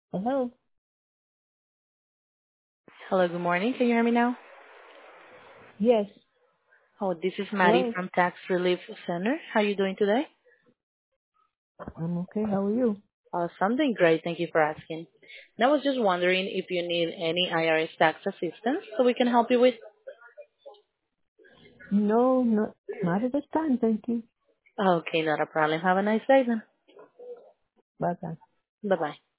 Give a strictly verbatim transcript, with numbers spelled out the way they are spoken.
Hello? Hello, good morning. Can you hear me now? Yes. Oh, this is Maddie Hello? from Tax Relief Center. How are you doing today? I'm okay. How are you? Uh, something great. Thank you for asking. And I was just wondering if you need any I R S tax assistance so we can help you with. No, not, not at this time. Thank you. Okay, not a problem. Have a nice day then. Bye bye. Bye-bye.